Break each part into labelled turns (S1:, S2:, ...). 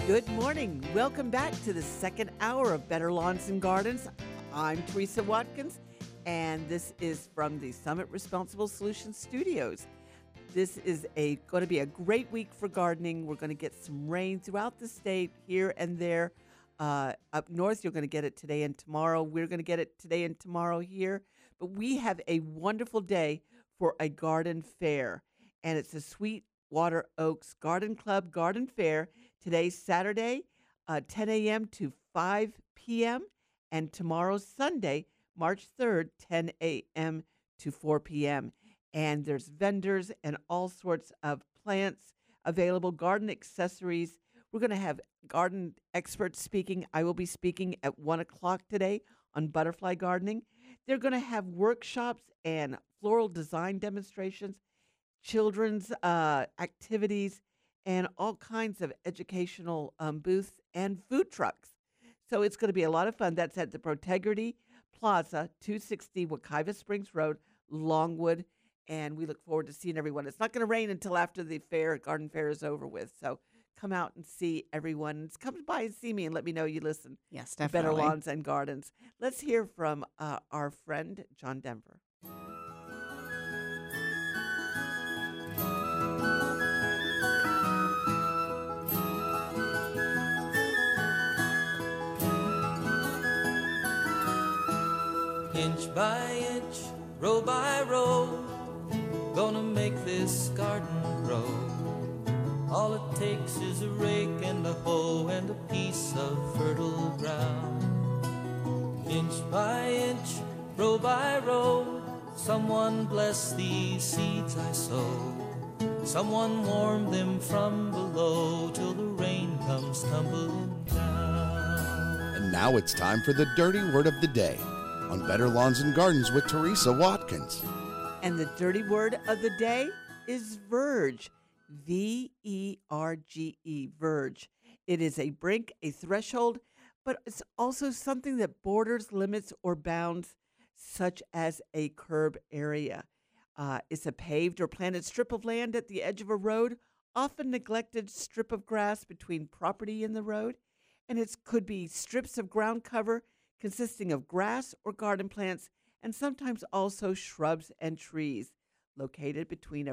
S1: Good morning. Welcome back to the second hour of Better Lawns and Gardens. I'm Teresa Watkins, and this is from the Summit Responsible Solutions Studios. This is going to be a great week for gardening. We're going to get some rain throughout the state, here and there. Up north, you're going to get it today and tomorrow. We're going to get it today and tomorrow here. But we have a wonderful day for a garden fair, and it's the Sweetwater Oaks Garden Club Garden Fair. Today's Saturday, 10 a.m. to 5 p.m., and tomorrow's Sunday, March 3rd, 10 a.m. to 4 p.m. And there's vendors and all sorts of plants available, garden accessories. We're going to have garden experts speaking. I will be speaking at 1 o'clock today on butterfly gardening. They're going to have workshops and floral design demonstrations, children's activities, and all kinds of educational booths and food trucks. So it's going to be a lot of fun. That's at the Protegrity Plaza, 260 Wekiva Springs Road, Longwood, and we look forward to seeing everyone. It's not going to rain until after the garden fair is over with, so come out and see everyone. Come by and see me and let me know you listen.
S2: Yes,
S1: to Better Lawns and Gardens. Let's hear from our friend, John Denver.
S3: Inch by inch, row by row, gonna make this garden grow. All it takes is a rake and a hoe and a piece of fertile ground. Inch by inch, row by row, someone bless these seeds I sow. Someone warm them from below till the rain comes tumbling down.
S4: And now it's time for the Dirty Word of the Day on Better Lawns and Gardens with Teresa Watkins.
S1: And the dirty word of the day is verge. V-E-R-G-E, verge. It is a brink, a threshold, but it's also something that borders, limits, or bounds, such as a curb area. It's a paved or planted strip of land at the edge of a road, often neglected strip of grass between property and the road, and it could be strips of ground cover consisting of grass or garden plants, and sometimes also shrubs and trees, located between a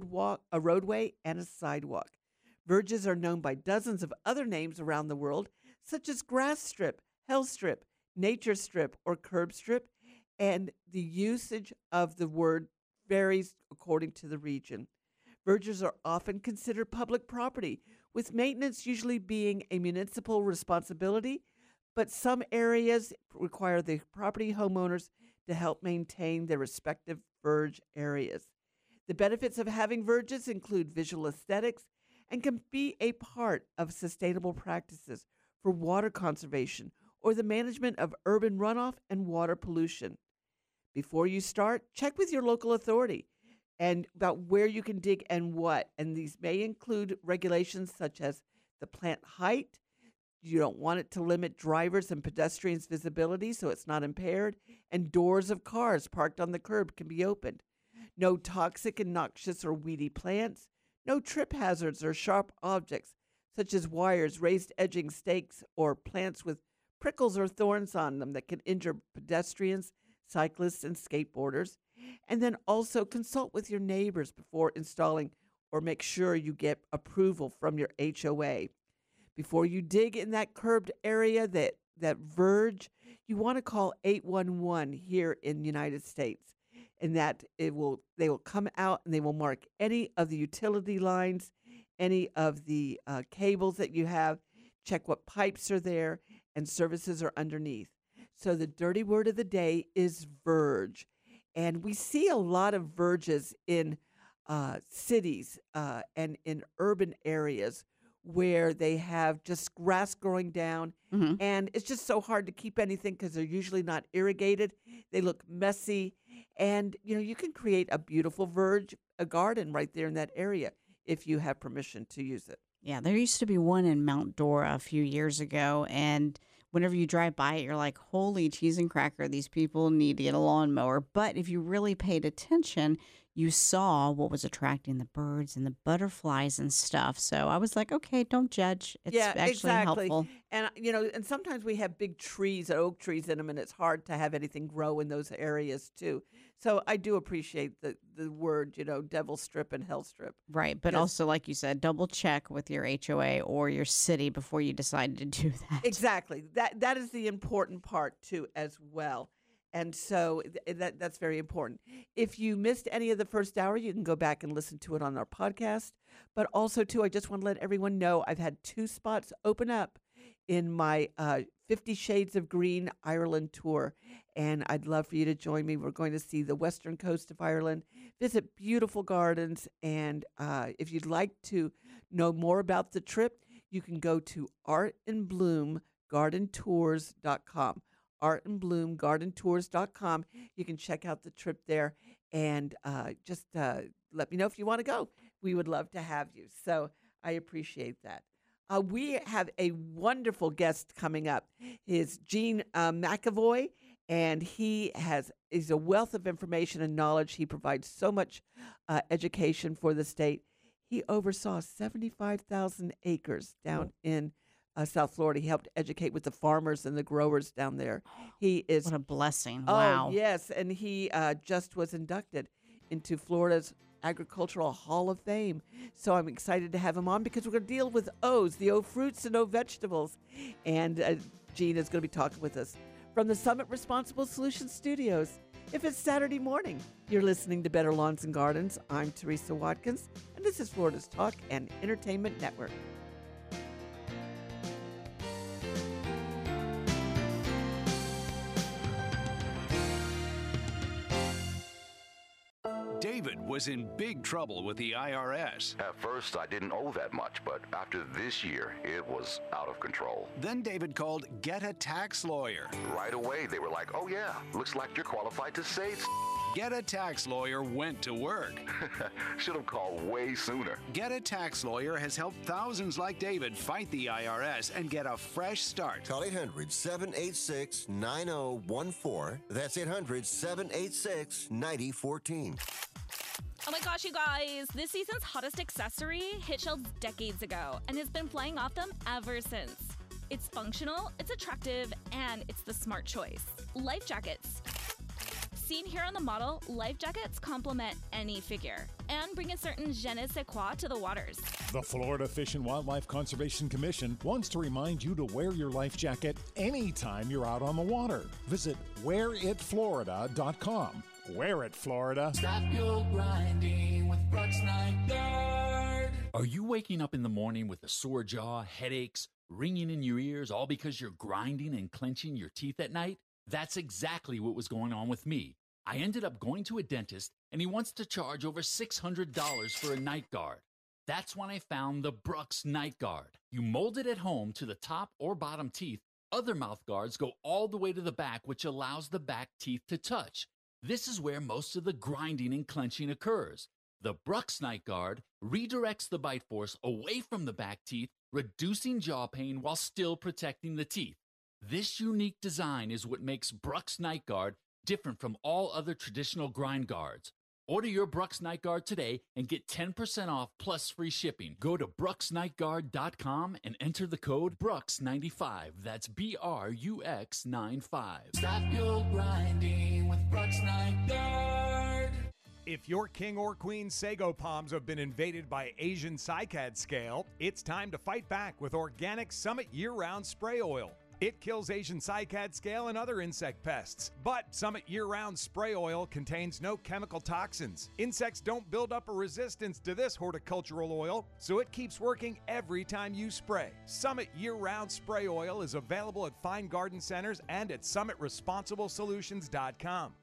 S1: roadway and a sidewalk. Verges are known by dozens of other names around the world, such as grass strip, hell strip, nature strip, or curb strip, and the usage of the word varies according to the region. Verges are often considered public property, with maintenance usually being a municipal responsibility, but some areas require the property homeowners to help maintain their respective verge areas. The benefits of having verges include visual aesthetics and can be a part of sustainable practices for water conservation or the management of urban runoff and water pollution. Before you start, check with your local authority and about where you can dig and what. And these may include regulations such as the plant height. You don't want it to limit drivers and pedestrians' visibility so it's not impaired, and doors of cars parked on the curb can be opened. No toxic and noxious or weedy plants, no trip hazards or sharp objects such as wires, raised edging stakes, or plants with prickles or thorns on them that can injure pedestrians, cyclists, and skateboarders. And then also consult with your neighbors before installing, or make sure you get approval from your HOA. Before you dig in that curbed area, that verge, you want to call 811 here in the United States. And that they will come out and they will mark any of the utility lines, any of the cables that you have, check what pipes are there, and services are underneath. So the dirty word of the day is verge. And we see a lot of verges in cities and in urban areas where they have just grass growing down, and it's just so hard to keep anything because they're usually not irrigated. They look messy, and you can create a beautiful verge, a garden right there in that area if you have permission to use it.
S2: Yeah, there used to be one in Mount Dora a few years ago, and whenever you drive by it, you're like, holy cheese and cracker, these people need to get a lawnmower. But if you really paid attention, you saw what was attracting the birds and the butterflies and stuff. So I was like, okay, don't judge. It's
S1: Yeah,
S2: actually
S1: exactly.
S2: helpful.
S1: And and sometimes we have big trees, oak trees in them, and it's hard to have anything grow in those areas too. So I do appreciate the word, devil strip and hell strip.
S2: Right. But
S1: Yes.
S2: also, like you said, double check with your HOA or your city before you decide to do that.
S1: Exactly. That is the important part too, as well. And so that's very important. If you missed any of the first hour, you can go back and listen to it on our podcast. But also, too, I just want to let everyone know I've had 2 spots open up in my 50 Shades of Green Ireland tour. And I'd love for you to join me. We're going to see the western coast of Ireland, visit beautiful gardens. And if you'd like to know more about the trip, you can go to artandbloomgardentours.com. artandbloomgardentours.com. You can check out the trip there and just let me know if you want to go. We would love to have you. So I appreciate that. We have a wonderful guest coming up. Is Gene McAvoy, and he is a wealth of information and knowledge. He provides so much education for the state. He oversaw 75,000 acres down in South Florida. He helped educate with the farmers and the growers down there. He is
S2: What a blessing.
S1: Oh,
S2: Wow.
S1: yes, and he just was inducted into Florida's Agricultural Hall of Fame. So I'm excited to have him on because we're going to deal with O's, the O fruits and O vegetables. And Gene is going to be talking with us from the Summit Responsible Solutions Studios. If it's Saturday morning, you're listening to Better Lawns and Gardens. I'm Teresa Watkins, and this is Florida's Talk and Entertainment Network.
S5: David was in big trouble with the IRS.
S6: At first, I didn't owe that much, but after this year, it was out of control.
S5: Then David called Get a Tax Lawyer.
S6: Right away, they were like, oh yeah, looks like you're qualified to say
S5: Get a Tax Lawyer went to work.
S6: Should have called way sooner.
S5: Get a Tax Lawyer has helped thousands like David fight the IRS and get a fresh start.
S7: Call 800-786-9014. That's 800-786-9014.
S8: Oh my gosh, you guys! This season's hottest accessory hit shelves decades ago and has been flying off them ever since. It's functional, it's attractive, and it's the smart choice. Life jackets. Seen here on the model, life jackets complement any figure and bring a certain je ne sais quoi to the waters.
S9: The Florida Fish and Wildlife Conservation Commission wants to remind you to wear your life jacket anytime you're out on the water. Visit wearitflorida.com. Wear it, Florida.
S10: Stop your grinding with Brooks Night Guard.
S11: Are you waking up in the morning with a sore jaw, headaches, ringing in your ears, all because you're grinding and clenching your teeth at night? That's exactly what was going on with me. I ended up going to a dentist, and he wants to charge over $600 for a night guard. That's when I found the Brooks Night Guard. You mold it at home to the top or bottom teeth. Other mouth guards go all the way to the back, which allows the back teeth to touch. This is where most of the grinding and clenching occurs. The Brooks Night Guard redirects the bite force away from the back teeth, reducing jaw pain while still protecting the teeth. This unique design is what makes Brooks Night Guard different from all other traditional grind guards. Order your Brooks Night Guard today and get 10% off plus free shipping. Go to brooksnightguard.com and enter the code Brooks95. That's BRUX95.
S10: Stop your grinding with Brooks Night Guard.
S12: If your king or queen sago palms have been invaded by Asian cycad scale, it's time to fight back with Organic Summit year-round spray oil. It kills Asian cycad scale and other insect pests. But Summit year-round spray oil contains no chemical toxins. Insects don't build up a resistance to this horticultural oil, so it keeps working every time you spray. Summit year-round spray oil is available at fine garden centers and at summitresponsiblesolutions.com.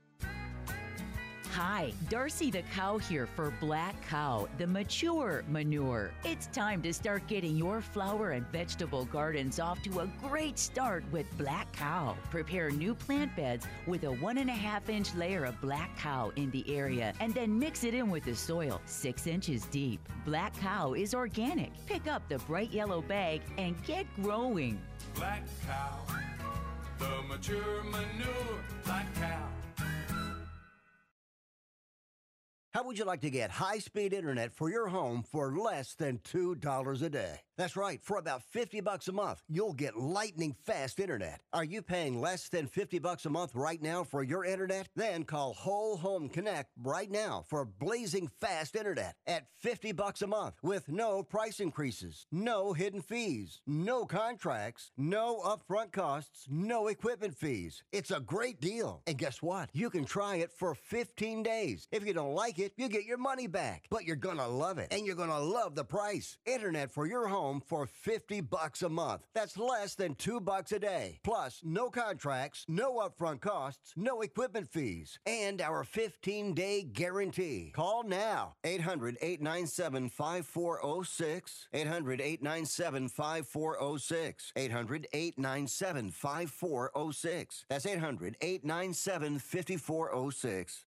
S13: Hi, Darcy the cow here for Black Cow, the mature manure. It's time to start getting your flower and vegetable gardens off to a great start with Black Cow. Prepare new plant beds with a 1.5-inch layer of Black Cow in the area and then mix it in with the soil 6 inches deep. Black Cow is organic. Pick up the bright yellow bag and get growing.
S10: Black Cow, the mature manure. Black Cow.
S14: How would you like to get high-speed internet for your home for less than $2 a day? That's right. For about $50 a month, you'll get lightning-fast internet. Are you paying less than $50 a month right now for your internet? Then call Whole Home Connect right now for blazing fast internet at $50 a month with no price increases, no hidden fees, no contracts, no upfront costs, no equipment fees. It's a great deal. And guess what? You can try it for 15 days. If you don't like it, you get your money back. But you're gonna love it, and you're gonna love the price. Internet for your home for $50 a month. That's less than $2 a day. Plus, no contracts, no upfront costs, no equipment fees, and our 15-day guarantee. Call now. 800-897-5406. 800-897-5406. 800-897-5406. That's 800-897-5406.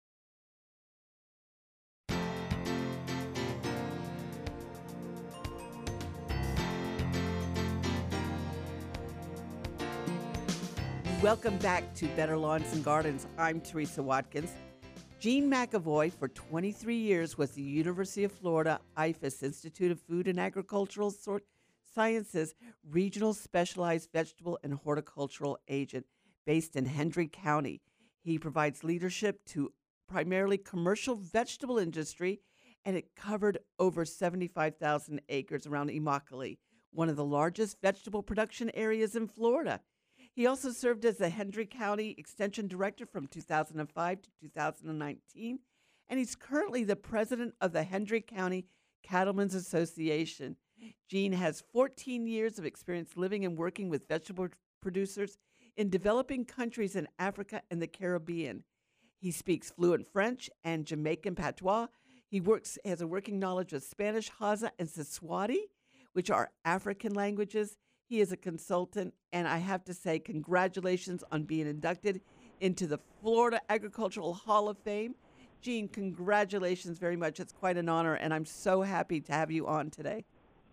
S1: Welcome back to Better Lawns and Gardens. I'm Teresa Watkins. Gene McAvoy, for 23 years, was the University of Florida IFAS, Institute of Food and Agricultural Sciences, Regional Specialized Vegetable and Horticultural Agent based in Hendry County. He provides leadership to primarily commercial vegetable industry, and it covered over 75,000 acres around Immokalee, one of the largest vegetable production areas in Florida. He also served as the Hendry County Extension Director from 2005 to 2019, and he's currently the president of the Hendry County Cattlemen's Association. Gene has 14 years of experience living and working with vegetable producers in developing countries in Africa and the Caribbean. He speaks fluent French and Jamaican patois. He has a working knowledge of Spanish, Hausa, and Siswati, which are African languages. He is a consultant, and I have to say congratulations on being inducted into the Florida Agricultural Hall of Fame. Gene, congratulations very much. It's quite an honor, and I'm so happy to have you on today.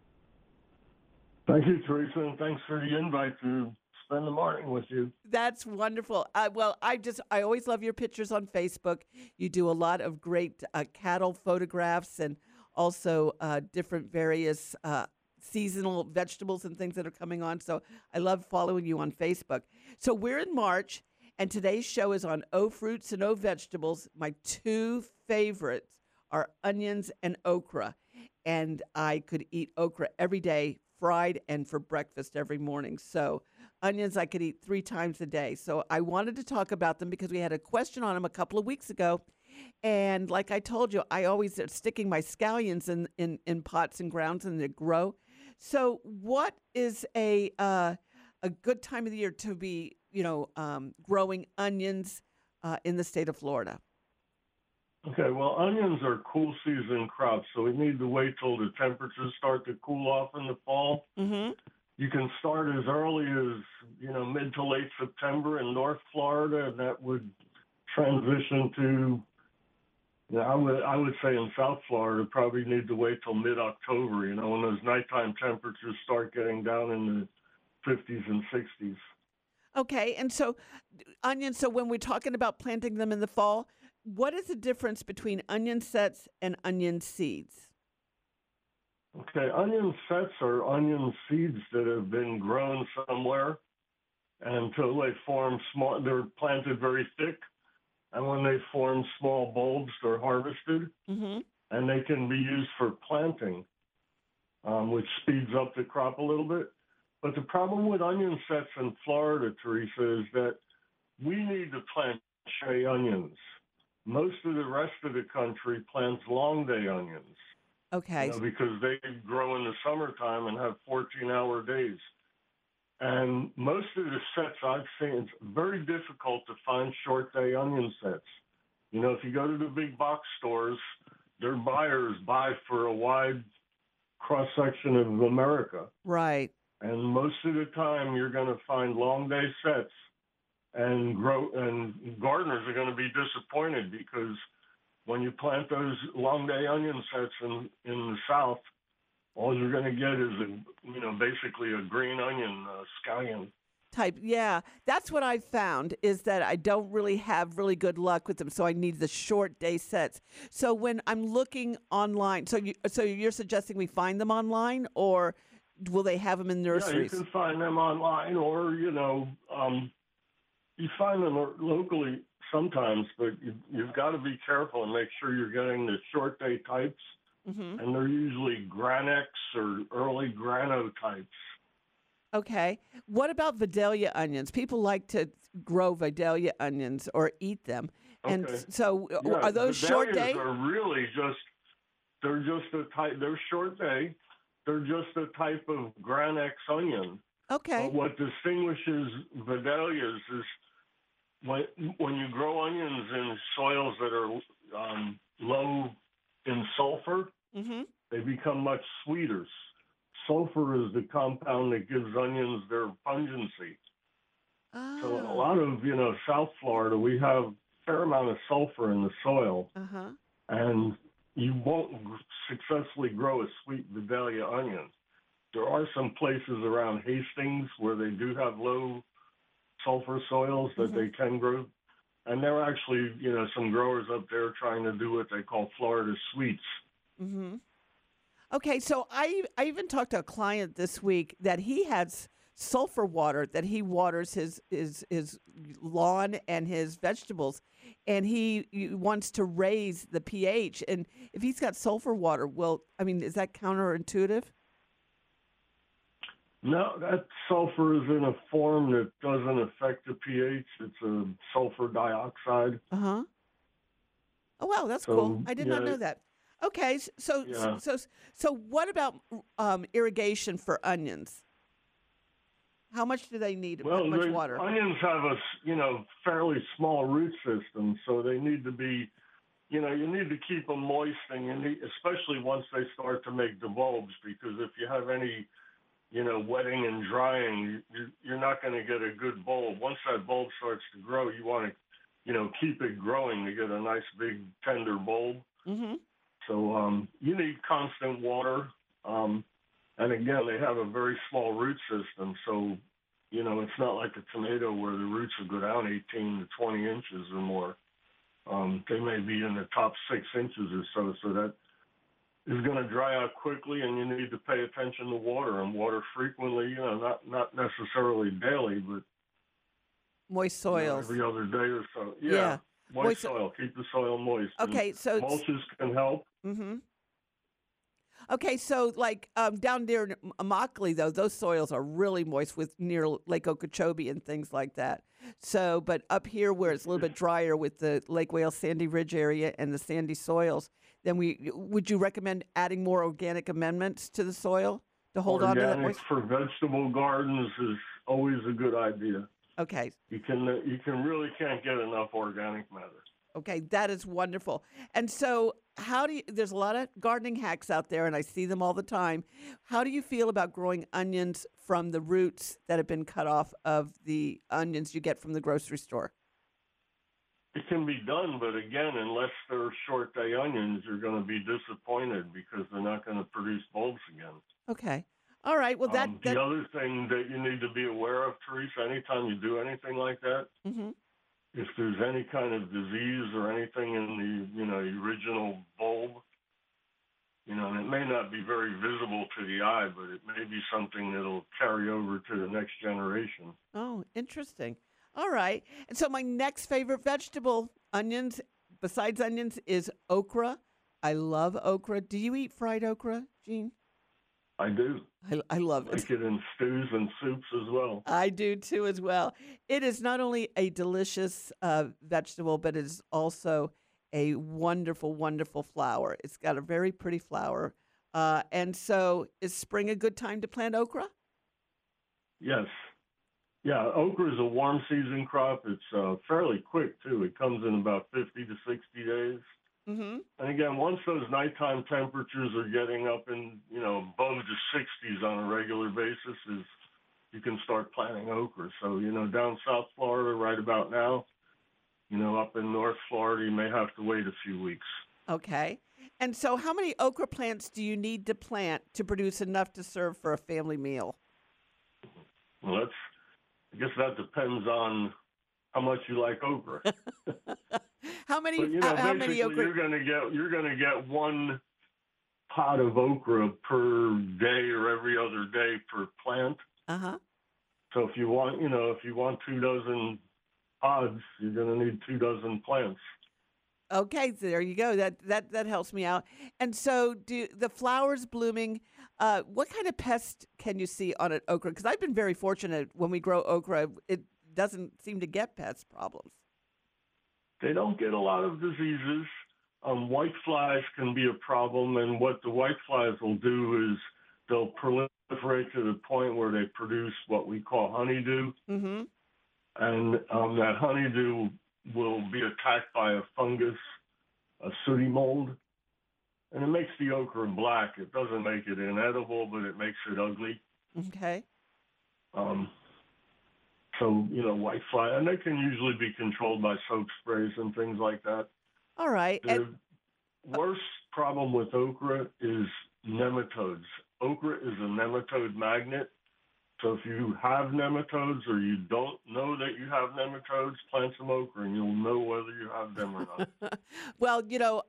S15: Thank you, Teresa, and thanks for the invite to spend the morning with you.
S1: That's wonderful. Well, I always love your pictures on Facebook. You do a lot of great cattle photographs and also different various seasonal vegetables and things that are coming on. So I love following you on Facebook. So we're in March, and today's show is on O fruits and O vegetables. My two favorites are onions and okra. And I could eat okra every day, fried and for breakfast every morning. So onions I could eat 3 times a day. So I wanted to talk about them because we had a question on them a couple of weeks ago. And like I told you, I always are sticking my scallions in pots and grounds and they grow. So what is a good time of the year to be, growing onions in the state of Florida?
S15: Okay, well, onions are cool season crops, so we need to wait till the temperatures start to cool off in the fall.
S1: Mm-hmm.
S15: You can start as early as, mid to late September in North Florida, and that would transition to, I would say in South Florida, probably need to wait till mid-October, when those nighttime temperatures start getting down in the 50s and 60s.
S1: Okay, and so onions, so when we're talking about planting them in the fall, what is the difference between onion sets and onion seeds?
S15: Okay, onion sets are onion seeds that have been grown somewhere until they form small, they're planted very thick. And when they form small bulbs, they're harvested,
S1: mm-hmm.
S15: and they can be used for planting, which speeds up the crop a little bit. But the problem with onion sets in Florida, Teresa, is that we need to plant cherry onions. Most of the rest of the country plants long day onions.
S1: Okay.
S15: Because they grow in the summertime and have 14-hour days. And most of the sets I've seen, it's very difficult to find short day onion sets. If you go to the big box stores, their buyers buy for a wide cross-section of America.
S1: Right.
S15: And most of the time you're going to find long day sets, and gardeners are going to be disappointed because when you plant those long day onion sets in the South, all you're going to get is basically a green onion, scallion.
S1: type. Yeah, that's what I've found is that I don't really have really good luck with them. So I need the short day sets. So when I'm looking online, so you're suggesting we find them online, or will they have them in nurseries?
S15: Yeah, you can find them online, or you find them locally sometimes, but you've got to be careful and make sure you're getting the short day types, and they're usually Granex or early Grano types.
S1: Okay. What about Vidalia onions? People like to grow Vidalia onions or eat them. And so are those short day?
S15: Are really they're just a type, they're short day. They're just a type of Granex onion.
S1: Okay.
S15: But what distinguishes Vidalias is when you grow onions in soils that are low in sulfur, they become much sweeter. Sulfur is the compound that gives onions their pungency. So in a lot of, South Florida, we have a fair amount of sulfur in the soil. And you won't successfully grow a sweet Vidalia onion. There are some places around Hastings where they do have low sulfur soils that they can grow. And there are actually, some growers up there trying to do what they call Florida sweets.
S1: Okay, so I even talked to a client this week that he has sulfur water that he waters his lawn and his vegetables, and he wants to raise the pH. And if he's got sulfur water, is that counterintuitive?
S15: No, that sulfur is in a form that doesn't affect the pH. It's a sulfur dioxide.
S1: Oh, wow, that's cool. I did not know that. Okay, so what about irrigation for onions? How much do they need?
S15: Well,
S1: how much water?
S15: Onions have a fairly small root system, so they need to be, you need to keep them moist, and especially once they start to make the bulbs, because if you have any, wetting and drying, you're not going to get a good bulb. Once that bulb starts to grow, you want to, keep it growing to get a nice big tender bulb. So you need constant water. And again, they have a very small root system. So, it's not like a tomato where the roots will go down 18 to 20 inches or more. They may be in the top 6 inches or so. So that is going to dry out quickly, and you need to pay attention to water and water frequently, not necessarily daily, but
S1: moist soils.
S15: Every other day or so. Yeah. Moist soil. Keep the soil moist.
S1: Okay, so
S15: mulches can help.
S1: Okay, so like down near Immokalee, though, those soils are really moist near Lake Okeechobee and things like that. So, but up here where it's a little bit drier with the Lake Wales Sandy Ridge area and the sandy soils, then would you recommend adding more organic amendments to the soil to hold on to that moisture?
S15: For vegetable gardens is always a good idea.
S1: Okay.
S15: You really can't get enough organic matter.
S1: Okay, that is wonderful. And so there's a lot of gardening hacks out there, and I see them all the time. How do you feel about growing onions from the roots that have been cut off of the onions you get from the grocery store?
S15: It can be done, but again, unless they're short day onions, you're going to be disappointed because they're not going to produce bulbs again.
S1: Okay. All right. Well,
S15: the other thing that you need to be aware of, Teresa, anytime you do anything like that, if there's any kind of disease or anything in the original bulb, and it may not be very visible to the eye, but it may be something that'll carry over to the next generation.
S1: Oh, interesting. All right. And so my next favorite vegetable, besides onions, is okra. I love okra. Do you eat fried okra, Gene?
S15: I do.
S1: I love it.
S15: I like it in stews and soups as well.
S1: I do too as well. It is not only a delicious vegetable, but it is also a wonderful, wonderful flower. It's got a very pretty flower. And so is spring a good time to plant okra?
S15: Yes. Yeah, okra is a warm season crop. It's fairly quick, too. It comes in about 50 to 60 days. And again, once those nighttime temperatures are getting up in, above the 60s on a regular basis, you can start planting okra. So, down South Florida right about now, up in North Florida, you may have to wait a few weeks.
S1: Okay. And so how many okra plants do you need to plant to produce enough to serve for a family meal?
S15: Well, guess that depends on how much you like okra.
S1: How many?
S15: But,
S1: how many
S15: basically
S1: okra?
S15: you're gonna get one pot of okra per day or every other day per plant.
S1: Uh-huh.
S15: So if you want 2 dozen pods, you're gonna need 2 dozen plants.
S1: Okay, so there you go. That helps me out. And so, do the flowers blooming? What kind of pest can you see on an okra? Because I've been very fortunate when we grow okra, it doesn't seem to get pest problems.
S15: They don't get a lot of diseases. White flies can be a problem, and what the white flies will do is they'll proliferate to the point where they produce what we call honeydew.
S1: Mm-hmm.
S15: And that honeydew will be attacked by a fungus, a sooty mold, and it makes the okra black. It doesn't make it inedible, but it makes it ugly.
S1: Okay.
S15: So, white fly, and they can usually be controlled by soap sprays and things like that.
S1: All right.
S15: The worst problem with okra is nematodes. Okra is a nematode magnet. So if you have nematodes or you don't know that you have nematodes, plant some okra and you'll know whether you have them or not.
S1: Well,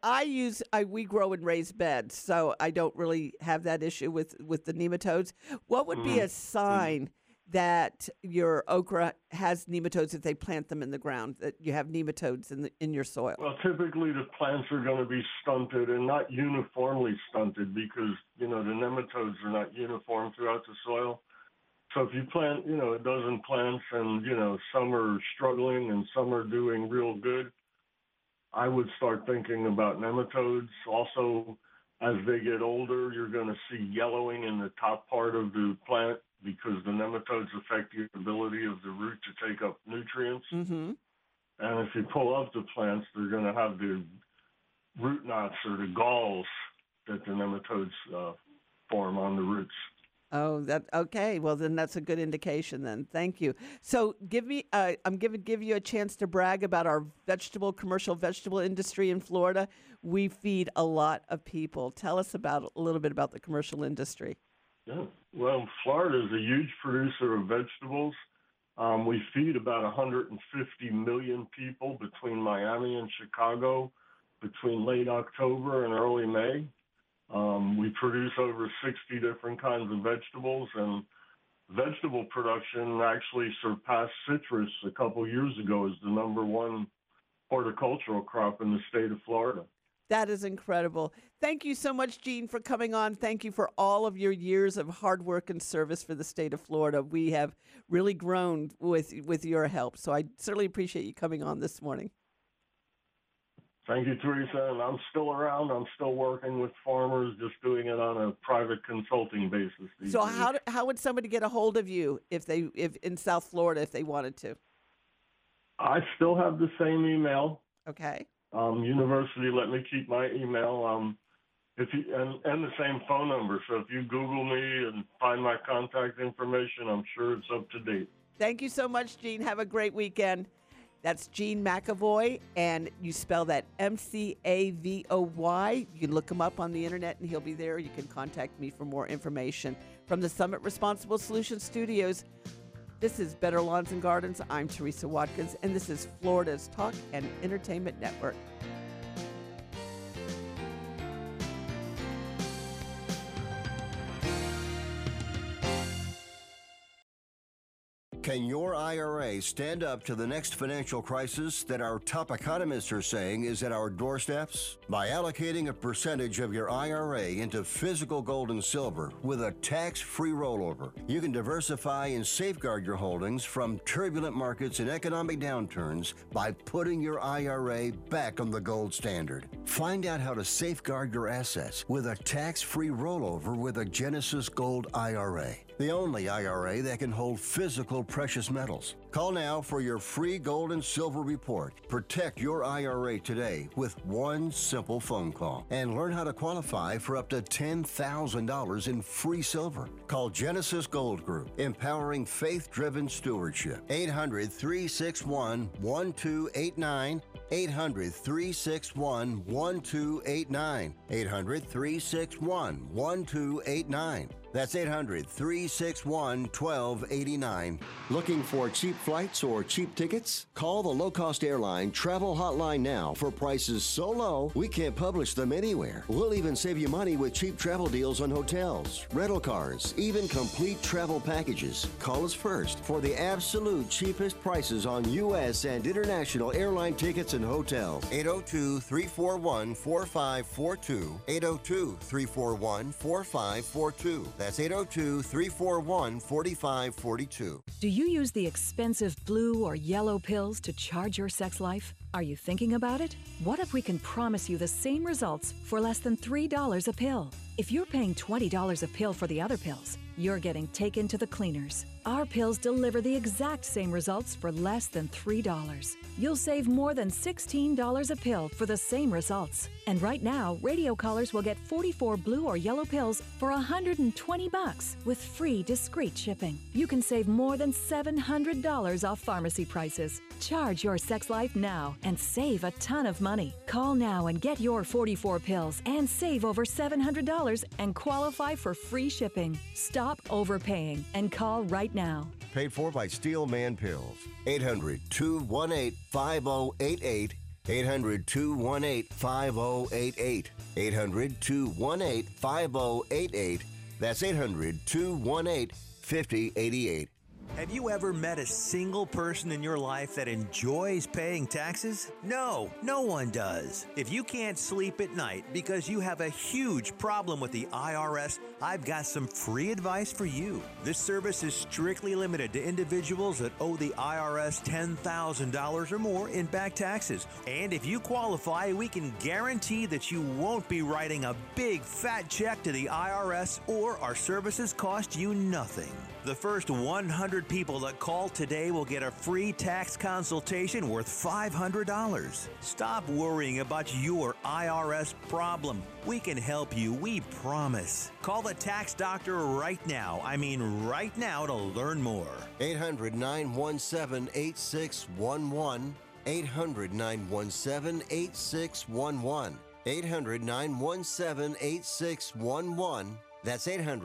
S1: we grow in raised beds, so I don't really have that issue with the nematodes. What would be a sign that your okra has nematodes if they plant them in the ground, that you have nematodes in your soil?
S15: Well, typically the plants are going to be stunted and not uniformly stunted because, the nematodes are not uniform throughout the soil. So if you plant, a dozen plants and, some are struggling and some are doing real good, I would start thinking about nematodes. Also, as they get older, you're going to see yellowing in the top part of the plant because the nematodes affect the ability of the root to take up nutrients.
S1: Mm-hmm.
S15: And if you pull up the plants, they're going to have the root knots or the galls that the nematodes form on the roots.
S1: Oh, okay. Well, then that's a good indication. Then, thank you. So, I'm give you a chance to brag about our commercial vegetable industry in Florida. We feed a lot of people. Tell us a little bit about the commercial industry.
S15: Yeah. Well, Florida is a huge producer of vegetables. We feed about 150 million people between Miami and Chicago between late October and early May. We produce over 60 different kinds of vegetables, and vegetable production actually surpassed citrus a couple years ago as the number one horticultural crop in the state of Florida.
S1: That is incredible. Thank you so much, Gene, for coming on. Thank you for all of your years of hard work and service for the state of Florida. We have really grown with your help, so I certainly appreciate you coming on this morning.
S15: Thank you, Teresa. And I'm still around. I'm still working with farmers, just doing it on a private consulting basis.
S1: So how would somebody get a hold of you if in South Florida if they wanted to?
S15: I still have the same email.
S1: Okay.
S15: University let me keep my email. And the same phone number. So if you Google me and find my contact information, I'm sure it's up to date.
S1: Thank you so much, Gene. Have a great weekend. That's Gene McAvoy, and you spell that MCAVOY. You can look him up on the internet, and he'll be there. You can contact me for more information. From the Summit Responsible Solutions Studios, this is Better Lawns and Gardens. I'm Teresa Watkins, and this is Florida's Talk and Entertainment Network.
S14: Can your IRA stand up to the next financial crisis that our top economists are saying is at our doorsteps? By allocating a percentage of your IRA into physical gold and silver with a tax-free rollover, you can diversify and safeguard your holdings from turbulent markets and economic downturns by putting your IRA back on the gold standard. Find out how to safeguard your assets with a tax-free rollover with a Genesis Gold IRA, the only IRA that can hold physical precious metals. Call now for your free gold and silver report. Protect your IRA today with one simple phone call and learn how to qualify for up to $10,000 in free silver. Call Genesis Gold Group, empowering faith-driven stewardship. 800-361-1289. 800-361-1289. 800-361-1289. That's 800-361-1289.
S16: Looking for cheap flights or cheap tickets? Call the low-cost airline travel hotline now for prices so low we can't publish them anywhere. We'll even save you money with cheap travel deals on hotels, rental cars, even complete travel packages. Call us first for the absolute cheapest prices on U.S. and international airline tickets and hotels.
S14: 802-341-4542. 802-341-4542. That's 802-341-4542.
S17: Do you use the expensive blue or yellow pills to charge your sex life? Are you thinking about it? What if we can promise you the same results for less than $3 a pill? If you're paying $20 a pill for the other pills, you're getting taken to the cleaners. Our pills deliver the exact same results for less than $3. You'll save more than $16 a pill for the same results. And right now, radio callers will get 44 blue or yellow pills for $120 with free discreet shipping. You can save more than $700 off pharmacy prices. Charge your sex life now and save a ton of money. Call now and get your 44 pills and save over $700 and qualify for free shipping. Stop overpaying and call right now.
S14: Paid for by Steelman Pills. 800-218-5088. 800-218-5088. 800-218-5088. That's 800-218-5088.
S18: Have you ever met a single person in your life that enjoys paying taxes? No, no one does. If you can't sleep at night because you have a huge problem with the IRS, I've got some free advice for you. This service is strictly limited to individuals that owe the IRS $10,000 or more in back taxes. And if you qualify, we can guarantee that you won't be writing a big fat check to the IRS, or our services cost you nothing. The first 100 people that call today will get a free tax consultation worth $500. Stop worrying about your IRS problem. We can help you, we promise. Call the tax doctor right now. I mean right now, to learn more.
S14: 800-917-8611. 800-917-8611. 800-917-8611. That's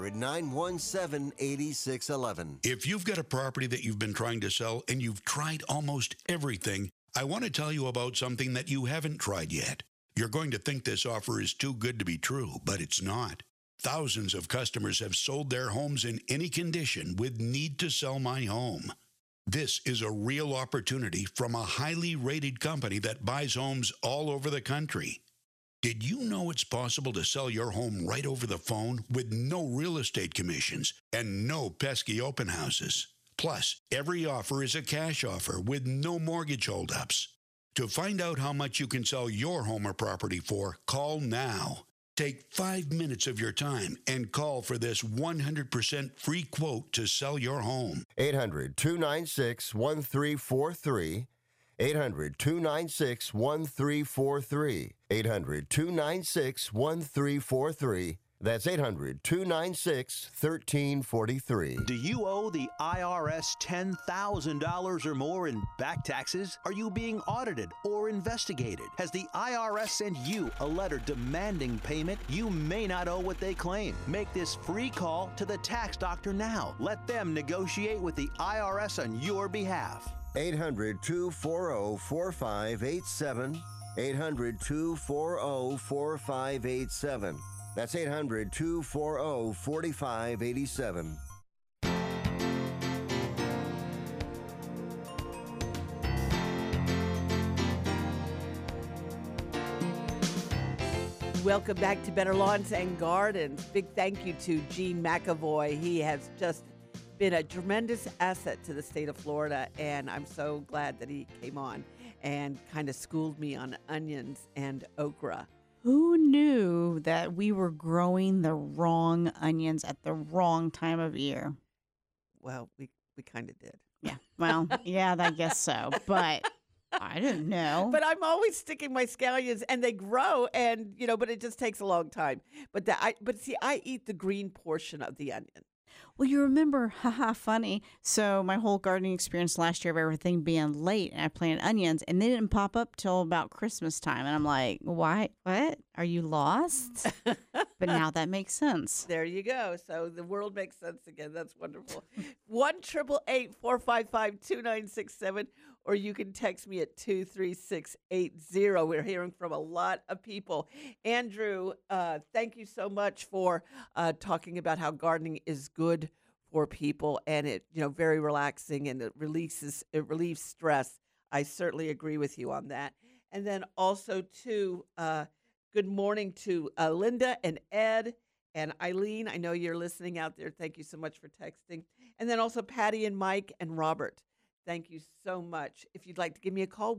S14: 800-917-8611.
S19: If you've got a property that you've been trying to sell and you've tried almost everything, I want to tell you about something that you haven't tried yet. You're going to think this offer is too good to be true, but it's not. Thousands of customers have sold their homes in any condition with Need to Sell My Home. This is a real opportunity from a highly rated company that buys homes all over the country. Did you know it's possible to sell your home right over the phone with no real estate commissions and no pesky open houses? Plus, every offer is a cash offer with no mortgage holdups. To find out how much you can sell your home or property for, call now. Take 5 minutes of your time and call for this 100% free quote to sell your home.
S14: 800-296-1343. 800-296-1343. 800-296-1343. That's 800-296-1343.
S18: Do you owe the IRS $10,000 or more in back taxes? Are you being audited or investigated? Has the IRS sent you a letter demanding payment? You may not owe what they claim. Make this free call to the tax doctor now. Let them negotiate with the IRS on your behalf.
S14: 800-240-4587. 800-240-4587. That's 800-240-4587.
S1: Welcome back to Better Lawns and Gardens. Big thank you to Gene McAvoy. He has just been a tremendous asset to the state of Florida, and I'm so glad that he came on and kind of schooled me on onions and okra.
S2: Who knew that we were growing the wrong onions at the wrong time of year?
S1: Well, we kind of did.
S2: Yeah. Well, yeah, I guess so. But I didn't know.
S1: But I'm always sticking my scallions, and they grow, and but it just takes a long time. But I eat the green portion of the onion.
S2: Well, you remember, haha, funny. So my whole gardening experience last year of everything being late, and I planted onions, and they didn't pop up till about Christmas time. And I'm like, why? What? Are you lost? But now that makes sense.
S1: There you go. So the world makes sense again. That's wonderful. 1-888-455-2967, or you can text me at 23680. We're hearing from a lot of people. Andrew, thank you so much for talking about how gardening is good for people, and it, very relaxing, and it relieves stress. I certainly agree with you on that. And then also too, good morning to Linda and Ed and Eileen. I know you're listening out there. Thank you so much for texting. And then also Patty and Mike and Robert. Thank you so much. If you'd like to give me a call,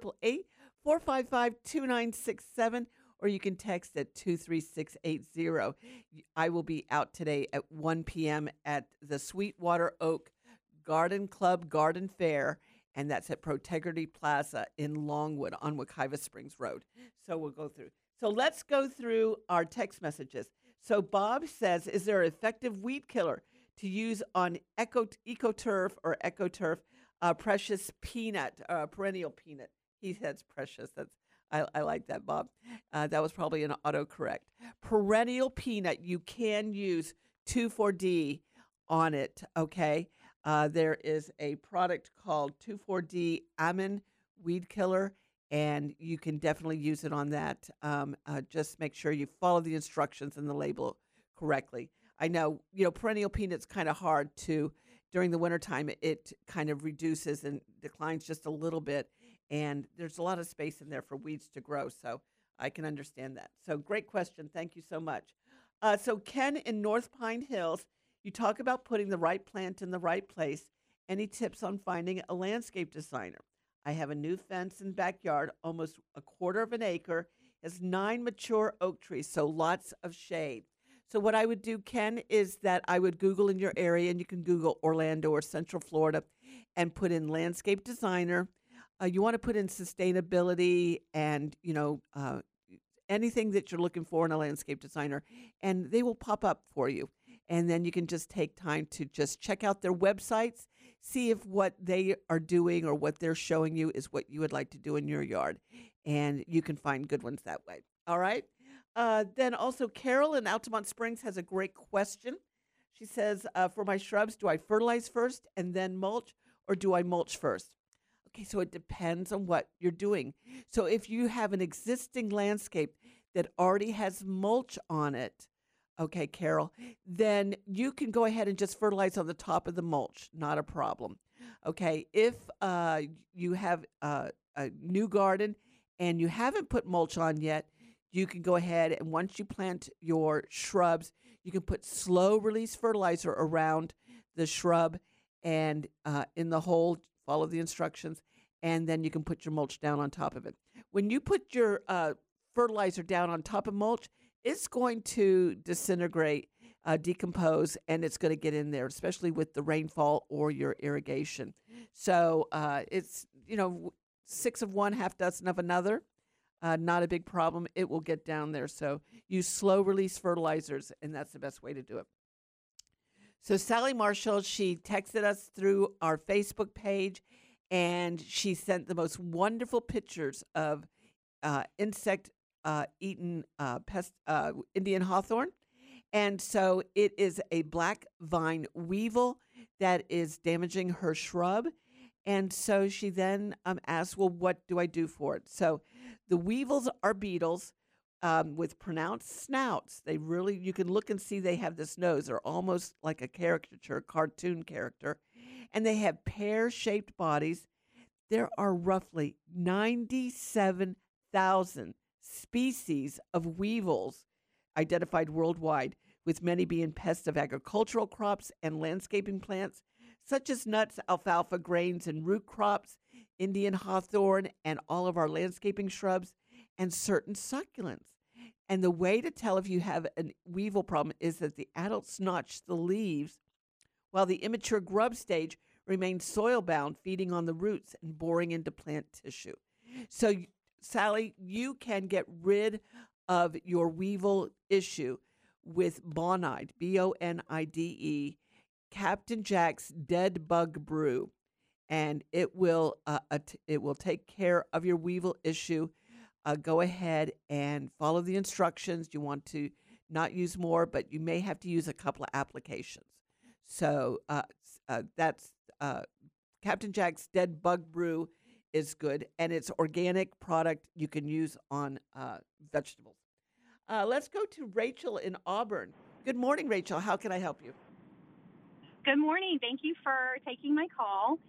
S1: 1-888-455-2967, or you can text at 23680. I will be out today at 1 p.m. at the Sweetwater Oak Garden Club Garden Fair, and that's at Protegrity Plaza in Longwood on Wekiva Springs Road. So we'll go through. So let's go through our text messages. So Bob says, is there an effective weed killer to use on EcoTurf or EcoTurf Precious Peanut, perennial peanut? He says precious. I like that, Bob. That was probably an autocorrect. Perennial peanut, you can use 2,4-D on it, okay? There is a product called 2,4-D Amon Weed Killer, and you can definitely use it on that. Just make sure you follow the instructions and the label correctly. I know, perennial peanut's kind of hard to, during the wintertime, it kind of reduces and declines just a little bit, and there's a lot of space in there for weeds to grow, so I can understand that. So great question. Thank you so much. So Ken in North Pine Hills, you talk about putting the right plant in the right place. Any tips on finding a landscape designer? I have a new fence in backyard, almost a quarter of an acre, has 9 mature oak trees, so lots of shade. So what I would do, Ken, is that I would Google in your area, and you can Google Orlando or Central Florida, and put in landscape designer. You want to put in sustainability and, anything that you're looking for in a landscape designer, and they will pop up for you. And then you can just take time to just check out their websites, see if what they are doing or what they're showing you is what you would like to do in your yard. And you can find good ones that way. All right. Then also Carol in Altamont Springs has a great question. She says, for my shrubs, do I fertilize first and then mulch, or do I mulch first? Okay, so it depends on what you're doing. So if you have an existing landscape that already has mulch on it, okay, Carol, then you can go ahead and just fertilize on the top of the mulch. Not a problem. Okay, if you have a new garden and you haven't put mulch on yet, you can go ahead and once you plant your shrubs, you can put slow release fertilizer around the shrub and in the hole, follow the instructions, and then you can put your mulch down on top of it. When you put your fertilizer down on top of mulch, it's going to disintegrate, decompose, and it's going to get in there, especially with the rainfall or your irrigation. So it's, 6 of one, half dozen of another. Not a big problem. It will get down there. So use slow release fertilizers, and that's the best way to do it. So Sally Marshall, she texted us through our Facebook page, and she sent the most wonderful pictures of insect-eaten pest Indian hawthorn. And so it is a black vine weevil that is damaging her shrub. And so she then asked, well, what do I do for it? So the weevils are beetles with pronounced snouts. They really, you can look and see they have this nose. They're almost like a caricature, cartoon character. And they have pear-shaped bodies. There are roughly 97,000 species of weevils identified worldwide, with many being pests of agricultural crops and landscaping plants, such as nuts, alfalfa, grains, and root crops, Indian hawthorn, and all of our landscaping shrubs, and certain succulents. And the way to tell if you have a weevil problem is that the adults notch the leaves, while the immature grub stage remains soil-bound, feeding on the roots and boring into plant tissue. So, Sally, you can get rid of your weevil issue with Bonide, Bonide, Captain Jack's Dead Bug Brew, and it will take care of your weevil issue. Go ahead and follow the instructions. You want to not use more, but you may have to use a couple of applications. So that's Captain Jack's Dead Bug Brew is good, and it's organic product you can use on vegetables. Let's go to Rachel in Auburn. Good morning, Rachel. How can I help you?
S20: Good morning. Thank you for taking my call.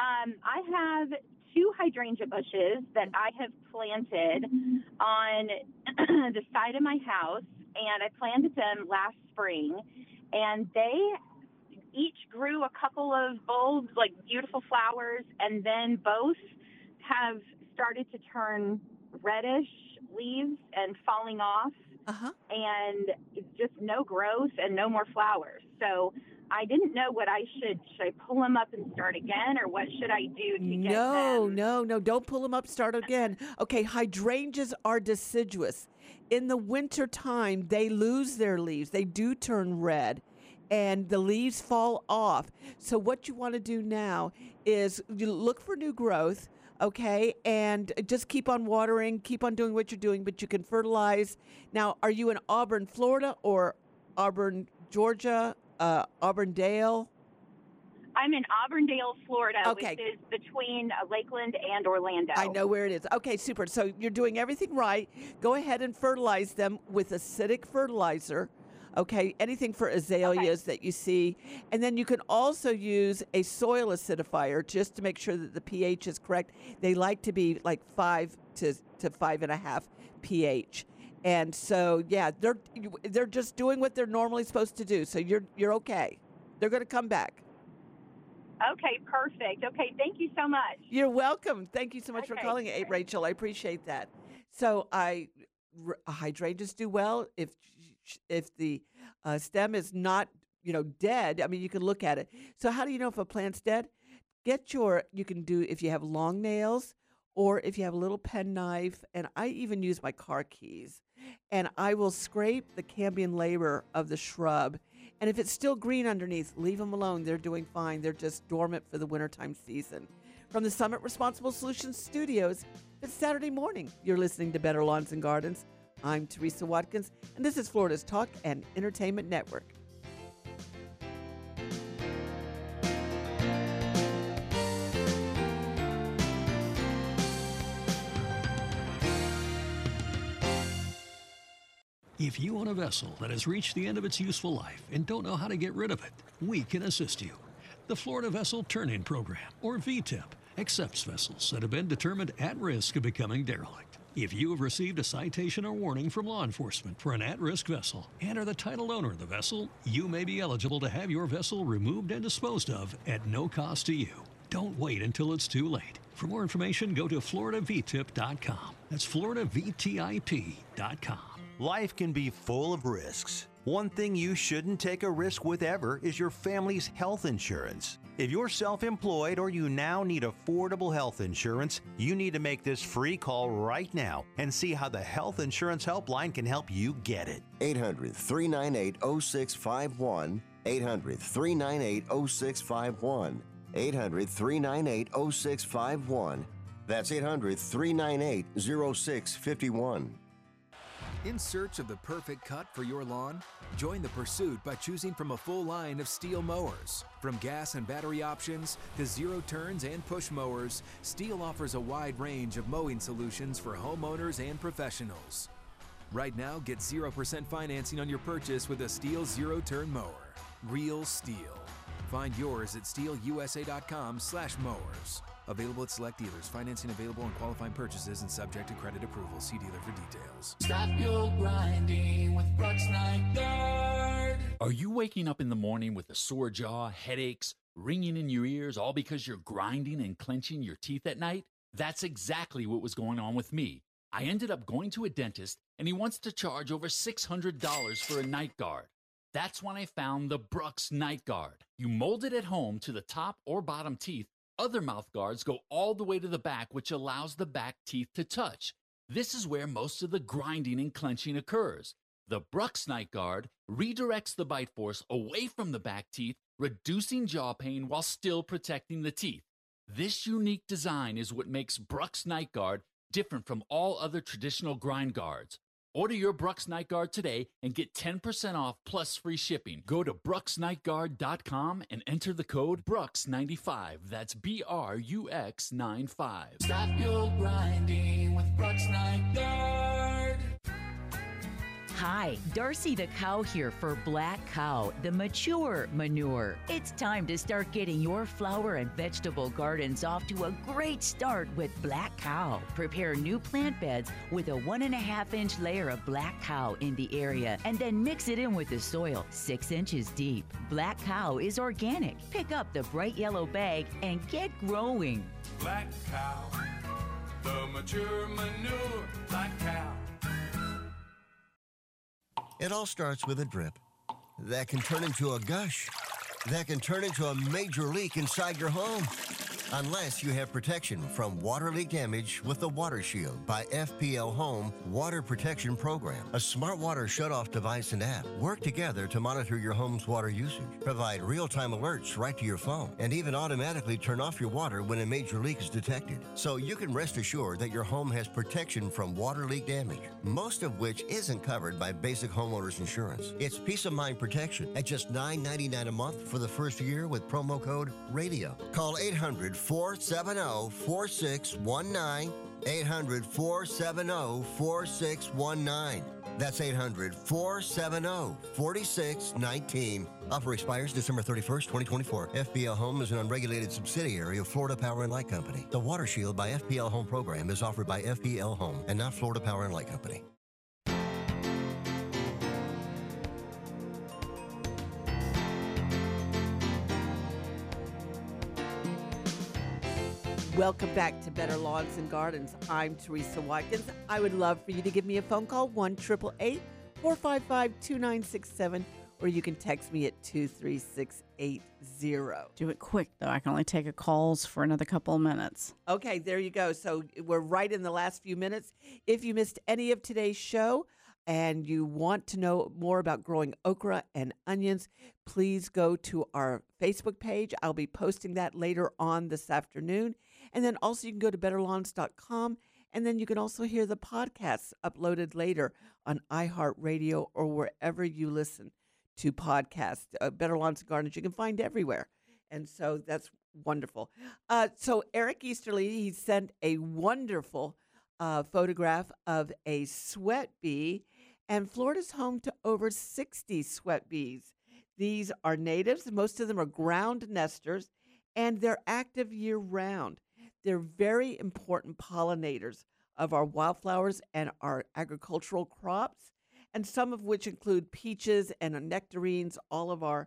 S20: I have 2 hydrangea bushes that I have planted on the side of my house, and I planted them last spring, and they each grew a couple of bulbs, like beautiful flowers, and then both have started to turn reddish leaves and falling off, and just no growth and no more flowers. So I didn't know what should I pull them up and start again, or what should I do to get them?
S1: No, don't pull them up, start again. Okay, hydrangeas are deciduous. In the winter time, they lose their leaves. They do turn red, and the leaves fall off. So what you want to do now is you look for new growth, okay, and just keep on watering, keep on doing what you're doing, but you can fertilize. Now, are you in Auburn, Florida, or Auburn, Georgia? Auburndale?
S20: I'm in Auburndale, Florida, which is between Lakeland and Orlando.
S1: I know where it is. Okay, super. So you're doing everything right. Go ahead and fertilize them with acidic fertilizer. Okay, anything for azaleas that you see. And then you can also use a soil acidifier just to make sure that the pH is correct. They like to be like 5 to 5.5 pH. And so, yeah, they're just doing what they're normally supposed to do. So you're okay. They're going to come back.
S20: Okay, perfect. Okay, thank you so much.
S1: You're welcome. Thank you so much for calling, Rachel. I appreciate that. So hydrangeas do well if the stem is not dead. I mean, you can look at it. So how do you know if a plant's dead? You can do if you have long nails, or if you have a little pen knife, and I even use my car keys, and I will scrape the cambium labor of the shrub, and if it's still green underneath, leave them alone. They're doing fine. They're just dormant for the wintertime season. From the Summit Responsible Solutions Studios, it's Saturday morning. You're listening to Better Lawns and Gardens. I'm Teresa Watkins, and this is Florida's Talk and Entertainment Network.
S21: If you own a vessel that has reached the end of its useful life and don't know how to get rid of it, we can assist you. The Florida Vessel Turn-In Program, or VTIP, accepts vessels that have been determined at risk of becoming derelict. If you have received a citation or warning from law enforcement for an at-risk vessel and are the title owner of the vessel, you may be eligible to have your vessel removed and disposed of at no cost to you. Don't wait until it's too late. For more information, go to floridavtip.com. That's floridavtip.com.
S18: Life can be full of risks. One thing you shouldn't take a risk with ever is your family's health insurance. If you're self-employed or you now need affordable health insurance, you need to make this free call right now and see how the Health Insurance Helpline can help you get it.
S16: 800-398-0651. 800-398-0651. 800-398-0651. That's 800-398-0651.
S22: In search of the perfect cut for your lawn? Join the pursuit by choosing from a full line of Steel mowers. From gas and battery options to zero turns and push mowers, Steel offers a wide range of mowing solutions for homeowners and professionals. Right now, get 0% financing on your purchase with a Steel zero-turn mower. Real Steel. Find yours at steelusa.com/mowers. Available at select dealers. Financing available on qualifying purchases and subject to credit approval. See dealer for details.
S10: Stop your grinding with Brooks Night Guard.
S11: Are you waking up in the morning with a sore jaw, headaches, ringing in your ears, all because you're grinding and clenching your teeth at night? That's exactly what was going on with me. I ended up going to a dentist, and he wants to charge over $600 for a night guard. That's when I found the Brooks Night Guard. You mold it at home to the top or bottom teeth. Other mouth guards go all the way to the back, which allows the back teeth to touch. This is where most of the grinding and clenching occurs. The Brux Night Guard redirects the bite force away from the back teeth, reducing jaw pain while still protecting the teeth. This unique design is what makes Brux Night Guard different from all other traditional grind guards. Order your Brux Night Guard today and get 10% off plus free shipping. Go to BruxNightGuard.com and enter the code BRUX95. That's BRUX95.
S10: Stop your grinding with Brux Night Guard.
S13: Hi, Darcy the Cow here for Black Cow, the mature manure. It's time to start getting your flower and vegetable gardens off to a great start with Black Cow. Prepare new plant beds with a 1.5-inch layer of Black Cow in the area and then mix it in with the soil 6 inches deep. Black Cow is organic. Pick up the bright yellow bag and get growing.
S10: Black Cow, the mature manure. Black Cow.
S14: It all starts with a drip that can turn into a gush, that can turn into a major leak inside your home. Unless you have protection from water leak damage with the Water Shield by FPL Home Water Protection Program. A smart water shutoff device and app work together to monitor your home's water usage, provide real-time alerts right to your phone, and even automatically turn off your water when a major leak is detected. So you can rest assured that your home has protection from water leak damage, most of which isn't covered by basic homeowners insurance. It's peace of mind protection at just $9.99 a month for the first year with promo code RADIO. Call 800-470-4619. 800-470-4619. That's 800-470-4619. Offer expires December 31st, 2024. FPL Home is an unregulated subsidiary of Florida Power and Light Company. The Water Shield by FPL Home program is offered by FPL Home and not Florida Power and Light Company.
S1: Welcome back to Better Lawns and Gardens. I'm Teresa Watkins. I would love for you to give me a phone call, 1-888-455-2967, or you can text me at 23680.
S2: Do it quick, though. I can only take a calls for another couple of minutes.
S1: Okay, there you go. So we're right in the last few minutes. If you missed any of today's show and you want to know more about growing okra and onions, please go to our Facebook page. I'll be posting that later on this afternoon. And then also you can go to betterlawns.com, and then you can also hear the podcasts uploaded later on iHeartRadio or wherever you listen to podcasts. Better Lawns and Gardens, you can find everywhere. And so that's wonderful. So Eric Easterly, he sent a wonderful photograph of a sweat bee, and Florida's home to over 60 sweat bees. These are natives. Most of them are ground nesters, and they're active year-round. They're very important pollinators of our wildflowers and our agricultural crops, and some of which include peaches and nectarines, all of our,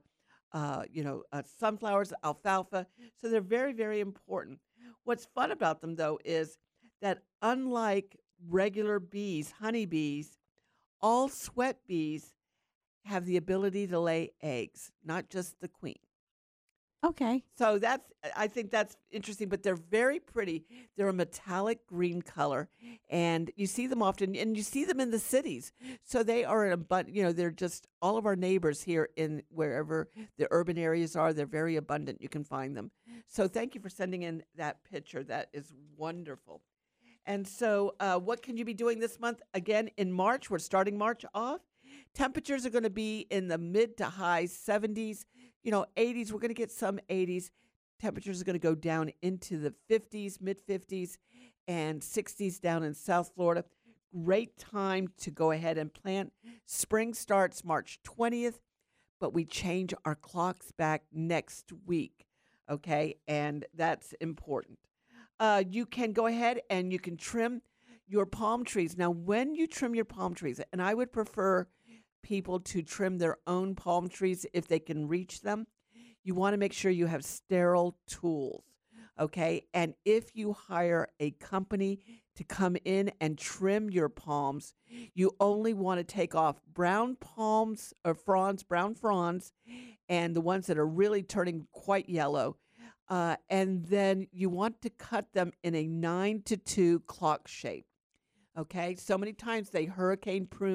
S1: sunflowers, alfalfa. So they're very, very important. What's fun about them, though, is that unlike regular bees, honeybees, all sweat bees have the ability to lay eggs, not just the queen.
S2: Okay.
S1: So I think that's interesting, but they're very pretty. They're a metallic green color, and you see them often, and you see them in the cities. So they are abundant. They're just all of our neighbors here in wherever the urban areas are. They're very abundant. You can find them. So thank you for sending in that picture. That is wonderful. And so what can you be doing this month? Again, in March, we're starting March off. Temperatures are going to be in the mid to high 70s. 80s, we're going to get some 80s. Temperatures are going to go down into the 50s, mid-50s, and 60s down in South Florida. Great time to go ahead and plant. Spring starts March 20th, but we change our clocks back next week, okay? And that's important. You can go ahead and you can trim your palm trees. Now, when you trim your palm trees, and I would prefer people to trim their own palm trees if they can reach them, you want to make sure you have sterile tools, okay? And if you hire a company to come in and trim your palms, you only want to take off brown palms or brown fronds, and the ones that are really turning quite yellow. And then you want to cut them in a 9-to-2 clock shape, okay? So many times they hurricane prune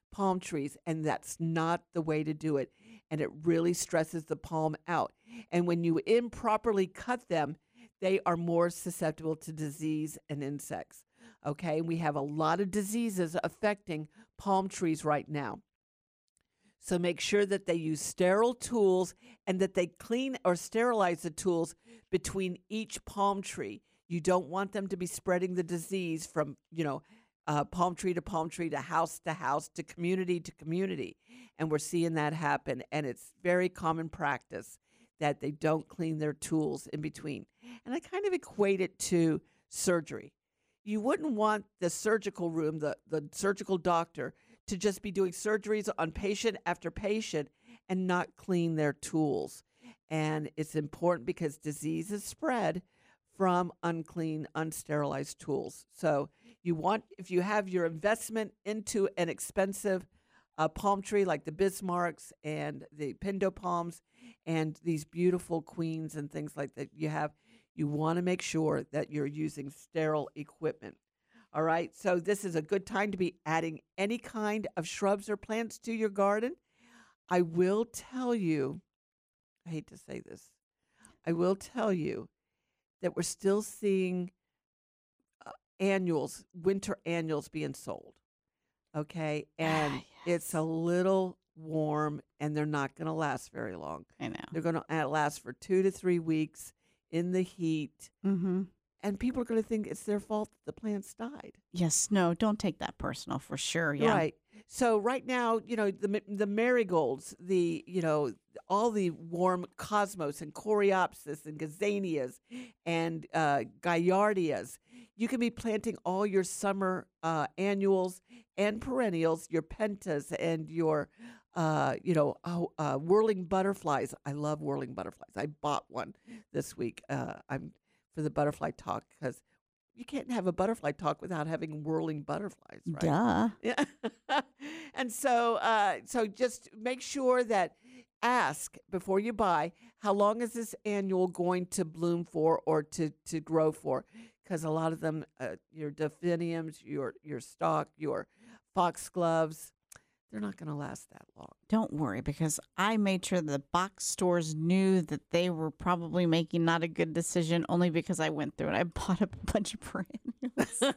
S1: palm trees, and that's not the way to do it. And it really stresses the palm out. And when you improperly cut them, they are more susceptible to disease and insects. Okay, we have a lot of diseases affecting palm trees right now. So make sure that they use sterile tools and that they clean or sterilize the tools between each palm tree. You don't want them to be spreading the disease from, palm tree to palm tree to house to community to community. And we're seeing that happen. And it's very common practice that they don't clean their tools in between. And I kind of equate it to surgery. You wouldn't want the surgical room, the surgical doctor, to just be doing surgeries on patient after patient and not clean their tools. And it's important because disease is spread from unclean, unsterilized tools. So if you have your investment into an expensive palm tree like the Bismarcks and the Pindo palms and these beautiful queens and things like that you want to make sure that you're using sterile equipment. All right, so this is a good time to be adding any kind of shrubs or plants to your garden. I will tell you, I hate to say this, I will tell you that we're still seeing winter annuals being sold. Okay, and it's a little warm, and they're not going to last very long.
S2: I know.
S1: They're going to last for 2 to 3 weeks in the heat.
S2: Mm-hmm.
S1: And people are going to think it's their fault that the plants died.
S2: Yes, no, don't take that personal for sure. Yeah.
S1: Right. So right now, the marigolds, all the warm cosmos and coreopsis and gazanias and gaillardias, you can be planting all your summer annuals and perennials, your pentas and your whirling butterflies. I love whirling butterflies. I bought one this week. For the butterfly talk, because you can't have a butterfly talk without having whirling butterflies, right?
S2: Duh.
S1: Yeah. And so just make sure that ask before you buy, how long is this annual going to bloom for or to grow for? Because a lot of them, your delphiniums, your stock, your foxgloves, they're not going to last that long.
S2: Don't worry, because I made sure the box stores knew that they were probably making not a good decision only because I went through and I bought a bunch of perennials.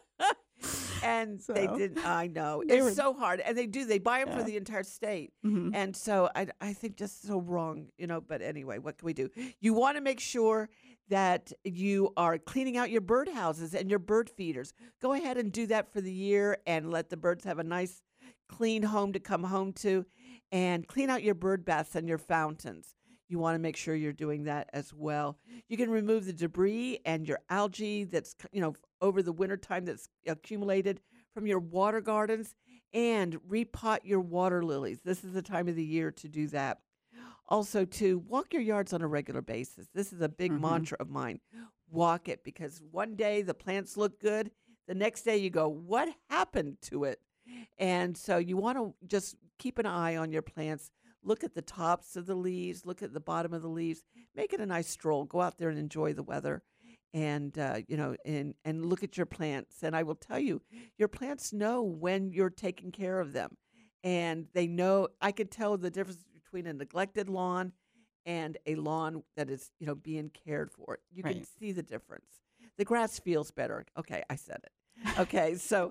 S1: And they didn't. I know. It's so hard. And they buy them for the entire state.
S2: Mm-hmm.
S1: And so I think just so wrong, but anyway, what can we do? You want to make sure that you are cleaning out your bird houses and your bird feeders. Go ahead and do that for the year and let the birds have a nice clean home to come home to, and clean out your bird baths and your fountains. You want to make sure you're doing that as well. You can remove the debris and your algae that's, over the wintertime that's accumulated from your water gardens, and repot your water lilies. This is the time of the year to do that. Also, to walk your yards on a regular basis. This is a big mantra of mine. Walk it, because one day the plants look good. The next day you go, what happened to it? And so you want to just keep an eye on your plants. Look at the tops of the leaves. Look at the bottom of the leaves. Make it a nice stroll. Go out there and enjoy the weather, and and look at your plants. And I will tell you, your plants know when you're taking care of them, and they know. I can tell the difference between a neglected lawn and a lawn that is being cared for. You can see the difference. The grass feels better. Okay, I said it. Okay, so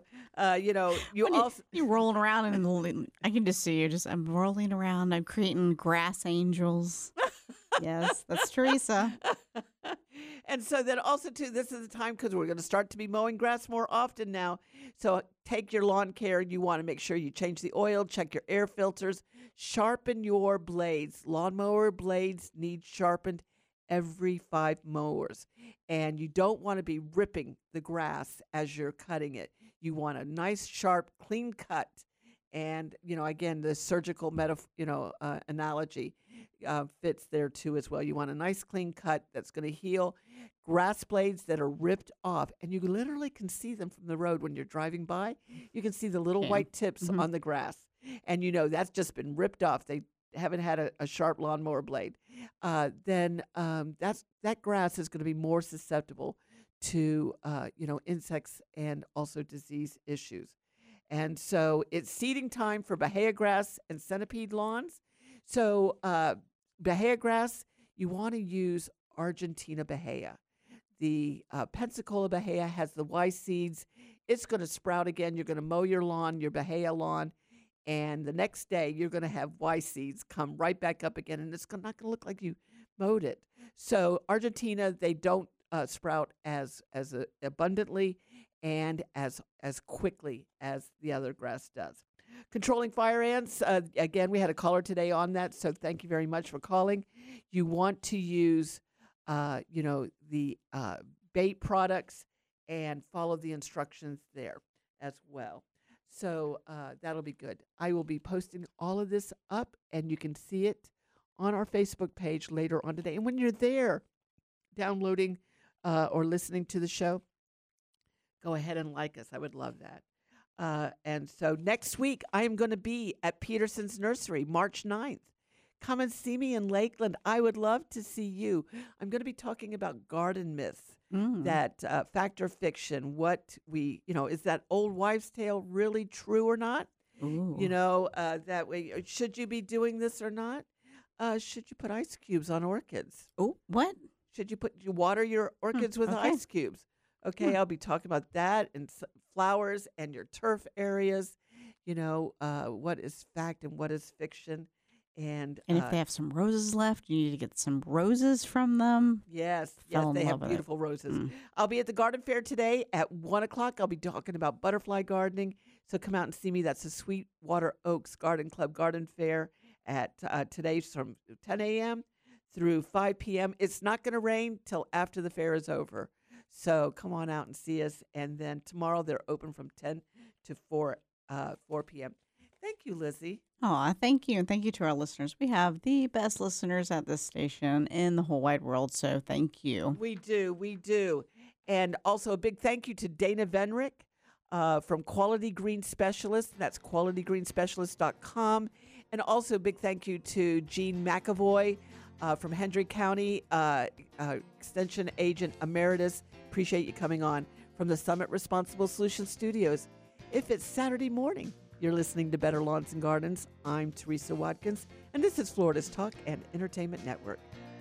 S2: you're rolling around and I can just see you. I'm rolling around. I'm creating grass angels. Yes, that's Teresa.
S1: And so then also too, this is the time because we're going to start to be mowing grass more often now. So take your lawn care. You want to make sure you change the oil, check your air filters, sharpen your blades. Lawnmower blades need sharpened every 5 mowers. And you don't want to be ripping the grass as you're cutting it. You want a nice, sharp, clean cut. And, again, the surgical analogy fits there too as well. You want a nice, clean cut that's going to heal. Grass blades that are ripped off, and you literally can see them from the road when you're driving by. You can see the little white tips on the grass. And, that's just been ripped off. They haven't had a sharp lawnmower blade, then that grass is going to be more susceptible to insects and also disease issues. And so it's seeding time for Bahia grass and centipede lawns. So Bahia grass, you want to use Argentina Bahia. The Pensacola Bahia has the Y seeds. It's going to sprout again. You're going to mow your lawn, your Bahia lawn, and the next day you're going to have Y seeds come right back up again, and it's not going to look like you mowed it. So Argentina, they don't sprout as abundantly and as quickly as the other grass does. Controlling fire ants, again, we had a caller today on that, so thank you very much for calling. You want to use, the bait products and follow the instructions there as well. So that'll be good. I will be posting all of this up, and you can see it on our Facebook page later on today. And when you're there downloading or listening to the show, go ahead and like us. I would love that. And so next week, I am going to be at Peterson's Nursery, March 9th. Come and see me in Lakeland. I would love to see you. I'm going to be talking about garden myths, that fact or fiction, is that old wives' tale really true or not?
S2: Ooh.
S1: That way, should you be doing this or not? Should you put ice cubes on orchids?
S2: Oh, what?
S1: Should you water your orchids with ice cubes? Okay, I'll be talking about that and flowers and your turf areas. What is fact and what is fiction. And
S2: if they have some roses left, you need to get some roses from them.
S1: Yes, they have beautiful roses. I'll be at the garden fair today at 1 o'clock. I'll be talking about butterfly gardening. So come out and see me. That's the Sweetwater Oaks Garden Club Garden Fair at today from 10 a.m. through 5 p.m. It's not going to rain till after the fair is over. So come on out and see us. And then tomorrow they're open from 10 to 4 p.m. Thank you, Lizzie.
S2: Oh, thank you. And thank you to our listeners. We have the best listeners at this station in the whole wide world. So thank you.
S1: We do. And also a big thank you to Dana Venrick from Quality Green Specialist. That's qualitygreenspecialist.com. And also a big thank you to Gene McAvoy from Hendry County, Extension Agent Emeritus. Appreciate you coming on from the Summit Responsible Solutions Studios. If it's Saturday morning, you're listening to Better Lawns and Gardens. I'm Teresa Watkins, and this is Florida's Talk and Entertainment Network.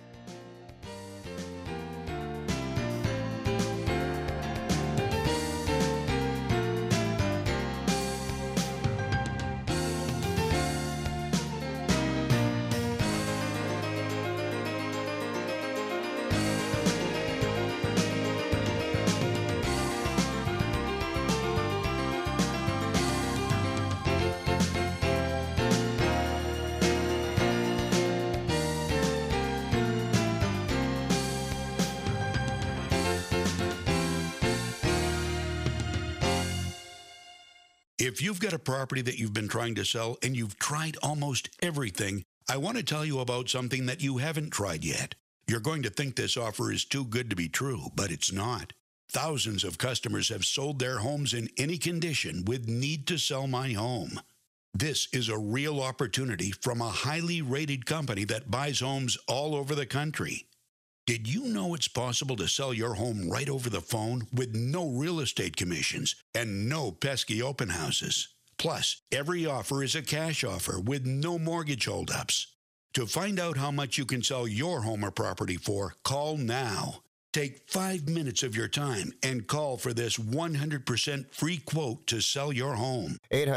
S19: If you've got a property that you've been trying to sell and you've tried almost everything, I want to tell you about something that you haven't tried yet. You're going to think this offer is too good to be true, but it's not. Thousands of customers have sold their homes in any condition with Need to Sell My Home. This is a real opportunity from a highly rated company that buys homes all over the country. Did you know it's possible to sell your home right over the phone with no real estate commissions and no pesky open houses? Plus, every offer is a cash offer with no mortgage holdups. To find out how much you can sell your home or property for, call now. Take 5 minutes of your time and call for this 100% free quote to sell your home.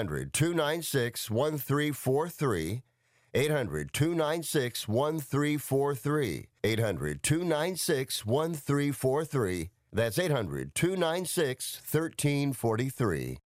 S16: 800-296-1343. 800-296-1343. 800-296-1343. That's 800-296-1343.